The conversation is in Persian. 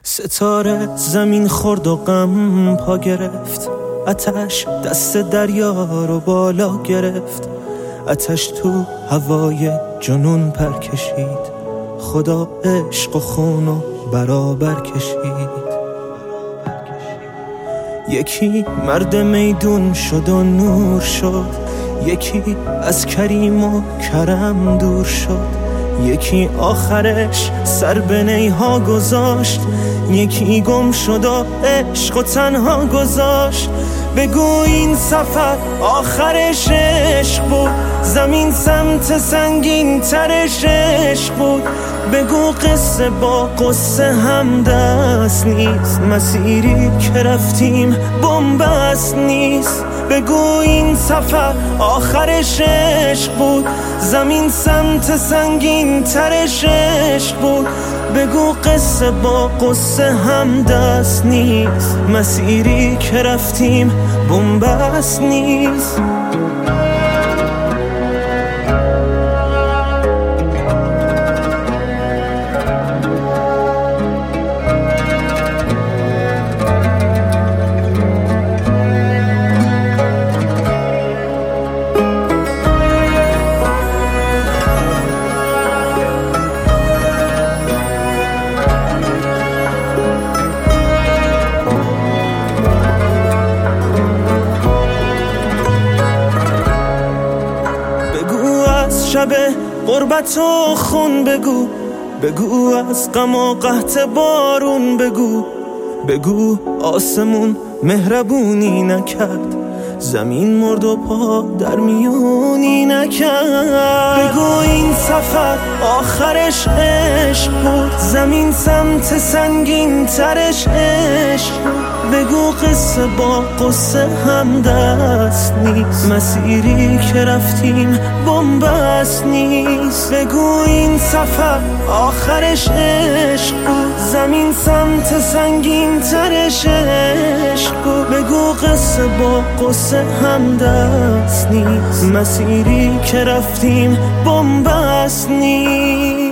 ستاره زمین خورد و غم پا گرفت، آتش دست دریا رو بالا گرفت، آتش تو هوای جنون پر کشید، خدا عشق و خون و برابر کشید. یکی مرد میدون شد و نور شد، یکی از کریم و کرم دور شد، یکی آخرش سر به نیها گذاشت، یکی گم شد و عشق و تنها گذاشت. بگو این سفر آخرش عشق بود، زمین سمت سنگین ترش عشق بود. بگو قصه با قصه هم دست نیست، مسیری که رفتیم بن‌بست نیست. بگو این سفر آخرش عشق بود، زمین سمت سنگین ترش عشق بود. بگو قصه با قصه هم دست نیست، مسیری که رفتیم بن‌بست نیست. شب غربت و خون بگو، بگو از غم و قحط بارون بگو، بگو آسمون مهربونی نکرد، زمین مرد و پا در میونی نکرد. بگو این سفر آخرش عشق بود، زمین سمت سنگین ترش عشق بود. بگو قصه با قصه هم دست نیست، مسیری که رفتیم بن‌بست نیست. بگو این سفر آخرش عشق بود، زمین سمت سنگین ترش عشق بود. بگو قصه با قصه هم دست نیست، مسیری که رفتیم بن‌بست نیست.